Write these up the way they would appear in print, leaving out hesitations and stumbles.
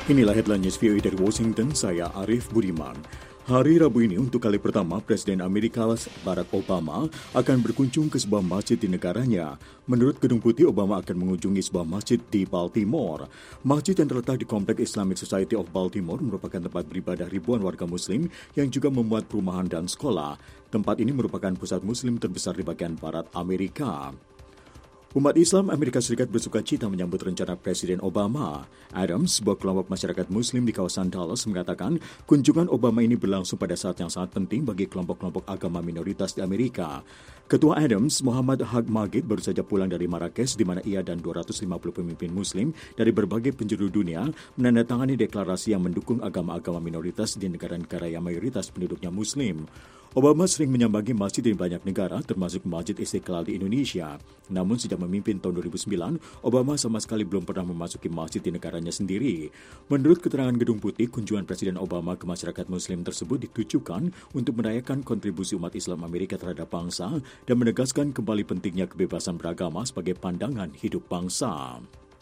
Inilah headline news VOA dari Washington, saya Arif Budiman. Hari Rabu ini untuk kali pertama Presiden Amerika Barack Obama akan berkunjung ke sebuah masjid di negaranya. Menurut Gedung Putih, Obama akan mengunjungi sebuah masjid di Baltimore. Masjid yang terletak di Komplek Islamic Society of Baltimore merupakan tempat beribadah ribuan warga muslim yang juga memuat perumahan dan sekolah. Tempat ini merupakan pusat muslim terbesar di bagian barat Amerika. Umat Islam Amerika Serikat bersuka cita menyambut rencana Presiden Obama. Adams, sebuah kelompok masyarakat Muslim di kawasan Dallas, mengatakan kunjungan Obama ini berlangsung pada saat yang sangat penting bagi kelompok-kelompok agama minoritas di Amerika. Ketua Adams, Muhammad Haq Magid, baru saja pulang dari Marrakesh, di mana ia dan 250 pemimpin Muslim dari berbagai penjuru dunia menandatangani deklarasi yang mendukung agama-agama minoritas di negara-negara yang mayoritas penduduknya Muslim. Obama sering menyambangi masjid di banyak negara, termasuk Masjid Istiqlal di Indonesia. Namun sejak memimpin tahun 2009, Obama sama sekali belum pernah memasuki masjid di negaranya sendiri. Menurut keterangan Gedung Putih, kunjungan Presiden Obama ke masyarakat Muslim tersebut ditujukan untuk merayakan kontribusi umat Islam Amerika terhadap bangsa dan menegaskan kembali pentingnya kebebasan beragama sebagai pandangan hidup bangsa.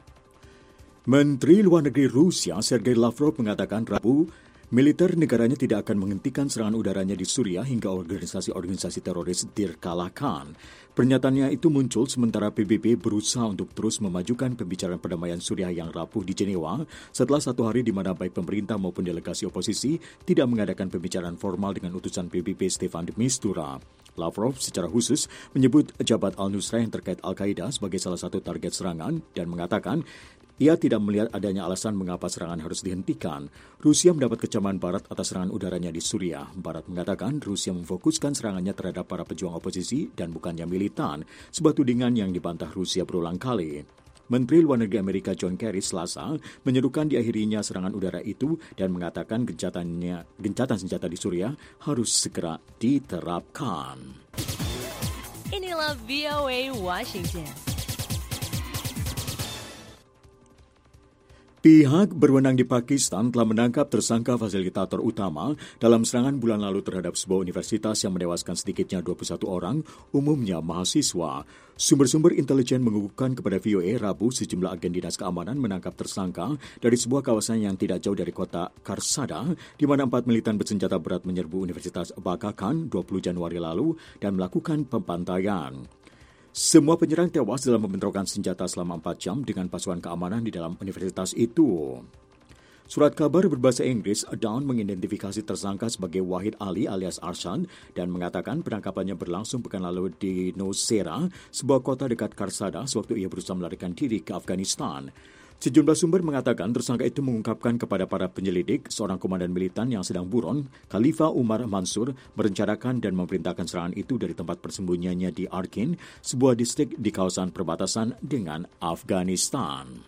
Menteri Luar Negeri Rusia Sergei Lavrov mengatakan Rabu, militer negaranya tidak akan menghentikan serangan udaranya di Suriah hingga organisasi-organisasi teroris dikalahkan. Pernyataannya itu muncul sementara PBB berusaha untuk terus memajukan pembicaraan perdamaian Suriah yang rapuh di Jenewa setelah satu hari di mana baik pemerintah maupun delegasi oposisi tidak mengadakan pembicaraan formal dengan utusan PBB Stefan de Mistura. Lavrov secara khusus menyebut jabat al-Nusra yang terkait Al-Qaeda sebagai salah satu target serangan dan mengatakan ia tidak melihat adanya alasan mengapa serangan harus dihentikan. Rusia mendapat kecaman Barat atas serangan udaranya di Suriah. Barat mengatakan Rusia memfokuskan serangannya terhadap para pejuang oposisi dan bukannya militan, sebuah tudingan yang dibantah Rusia berulang kali. Menteri Luar Negeri Amerika John Kerry Selasa menyerukan diakhirinya serangan udara itu dan mengatakan gencatan senjata di Suriah harus segera diterapkan. Inilah VOA Washington. Pihak berwenang di Pakistan telah menangkap tersangka fasilitator utama dalam serangan bulan lalu terhadap sebuah universitas yang menewaskan sedikitnya 21 orang, umumnya mahasiswa. Sumber-sumber intelijen mengukuhkan kepada VOA Rabu sejumlah agen dinas keamanan menangkap tersangka dari sebuah kawasan yang tidak jauh dari kota Karsada, di mana 4 militan bersenjata berat menyerbu Universitas Bakakan 20 Januari lalu dan melakukan pembantaian. Semua penyerang tewas dalam membentrokan senjata selama 4 jam dengan pasukan keamanan di dalam universitas itu. Surat kabar berbahasa Inggris Dawn mengidentifikasi tersangka sebagai Wahid Ali alias Arshad dan mengatakan penangkapannya berlangsung pekan lalu di Nowshera, sebuah kota dekat Karsada, sewaktu ia berusaha melarikan diri ke Afghanistan. Sejumlah sumber mengatakan tersangka itu mengungkapkan kepada para penyelidik seorang komandan militan yang sedang buron, Khalifah Umar Mansur, merencanakan dan memerintahkan serangan itu dari tempat persembunyiannya di Arkin, sebuah distrik di kawasan perbatasan dengan Afghanistan.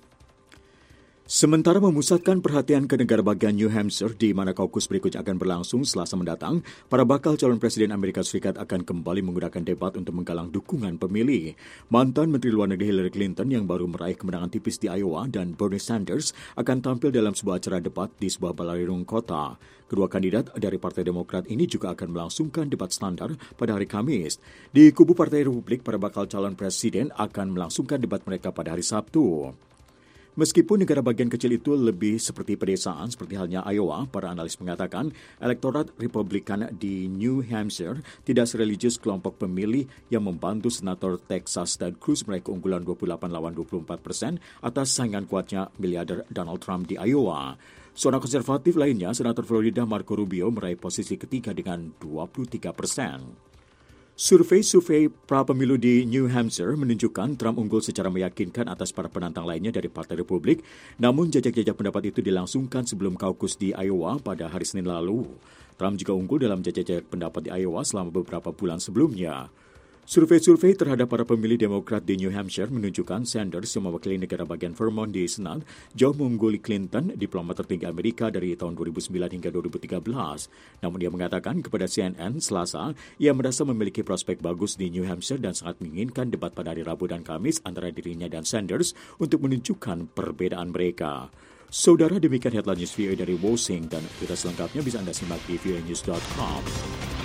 Sementara memusatkan perhatian ke negara bagian New Hampshire di mana kaukus berikutnya akan berlangsung Selasa mendatang, para bakal calon Presiden Amerika Serikat akan kembali menggunakan debat untuk menggalang dukungan pemilih. Mantan Menteri Luar Negeri Hillary Clinton yang baru meraih kemenangan tipis di Iowa dan Bernie Sanders akan tampil dalam sebuah acara debat di sebuah balairung kota. Kedua kandidat dari Partai Demokrat ini juga akan melangsungkan debat standar pada hari Kamis. Di kubu Partai Republik, para bakal calon presiden akan melangsungkan debat mereka pada hari Sabtu. Meskipun negara bagian kecil itu lebih seperti pedesaan, seperti halnya Iowa, para analis mengatakan elektorat Republikan di New Hampshire tidak sereligius kelompok pemilih yang membantu Senator Texas Ted Cruz meraih keunggulan 28 lawan 24% atas saingan kuatnya miliarder Donald Trump di Iowa. Seorang konservatif lainnya, Senator Florida Marco Rubio, meraih posisi ketiga dengan 23%. Survei pra-pemilu di New Hampshire menunjukkan Trump unggul secara meyakinkan atas para penantang lainnya dari Partai Republik, namun jajak-jajak pendapat itu dilangsungkan sebelum kaukus di Iowa pada hari Senin lalu. Trump juga unggul dalam jajak-jajak pendapat di Iowa selama beberapa bulan sebelumnya. Survei terhadap para pemilih Demokrat di New Hampshire menunjukkan Sanders yang mewakili negara bagian Vermont di Senat jauh mengungguli Clinton, diplomat tertinggi Amerika dari tahun 2009 hingga 2013. Namun dia mengatakan kepada CNN Selasa, ia merasa memiliki prospek bagus di New Hampshire dan sangat menginginkan debat pada hari Rabu dan Kamis antara dirinya dan Sanders untuk menunjukkan perbedaan mereka. Saudara, demikian headline news VOA dari Washington. Berita selengkapnya bisa Anda simak di voanews.com.